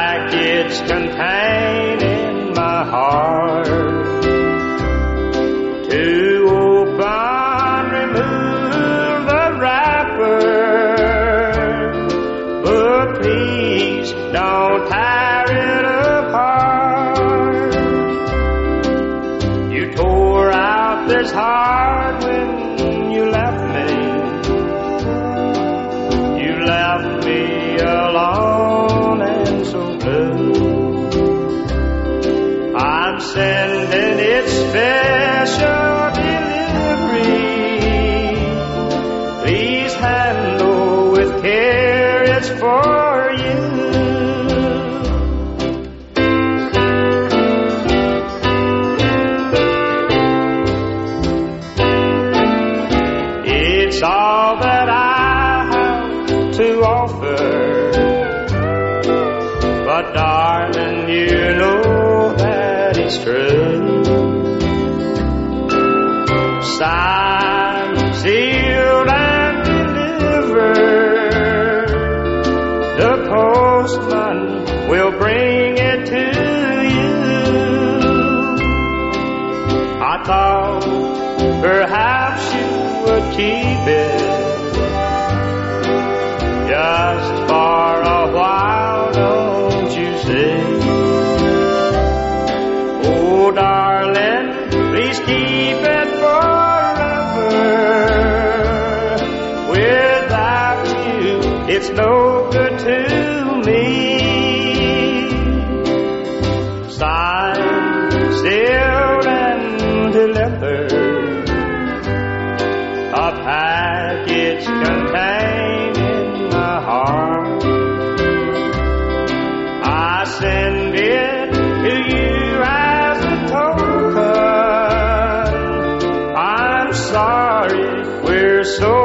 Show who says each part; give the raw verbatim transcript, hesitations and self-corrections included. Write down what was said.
Speaker 1: package containing my heart. To open, remove the wrapper, but please don't tear it apart. You tore out this heart when you left me. You left me alone and so blue. I'm sending it special delivery. Please handle with care, it's for you. It's all that I have to offer, but darling, you know that it's true. Signed, sealed, and delivered. The postman will bring it to you. I thought perhaps you would keep it just for a while, don't you see? Oh, darling, please keep it forever. Without you, it's no good to me. Signed, sealed, and delivered. A package containing my heart. I send it to you as a token. I'm sorry we're so